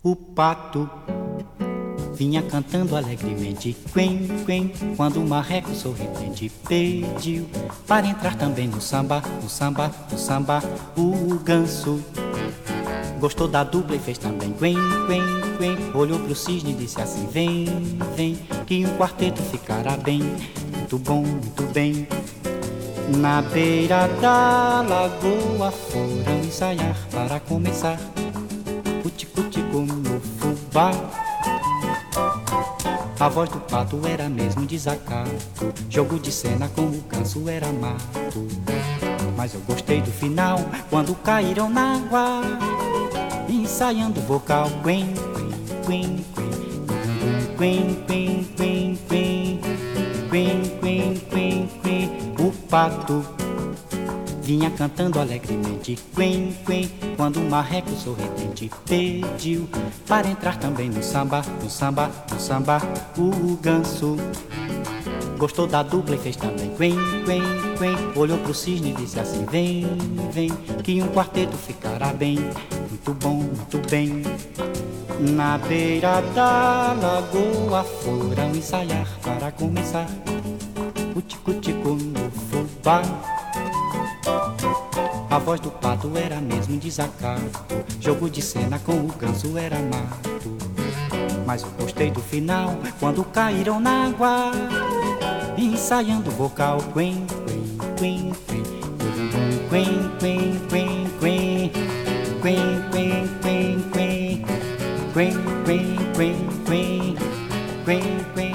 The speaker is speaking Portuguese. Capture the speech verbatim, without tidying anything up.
O pato vinha cantando alegremente, quen, quen, quando o marreco sorridente pediu para entrar também no samba, no samba, no samba. O ganso gostou da dupla e fez também quen, quen, quen. Olhou pro cisne e disse assim: vem, vem, que um quarteto ficará bem, muito bom, muito bem. Na beira da lagoa foram ensaiar para começar o tico-tico no fubá. A voz do pato era mesmo desacato, jogo de cena com o ganso era mato. Mas eu gostei do final, quando caíram na água, ensaiando o vocal. Quen, quen, quen, quen, quen, quen, quen, quen, quen, quen, quen. O pato vinha cantando alegremente, quen, quen, quando o marreco sorridente pediu para entrar também no samba, no samba, no samba. O ganso gostou da dupla e fez também quen, quen, quen. Olhou pro cisne e disse assim: vem, vem, que um quarteto ficará bem, muito bom, muito bem. Na beira da lagoa foram ensaiar para começar o tico-tico no fubá. A voz do pato era mesmo desacato, jogo de cena com o ganso era mato. Mas eu gostei do final, quando caíram na água, ensaiando o vocal. Quen, quen, quen, quen, quen, quen, quen, quen, quen, quen, quen, quen, quen, quen, quen, quen, quen, quen.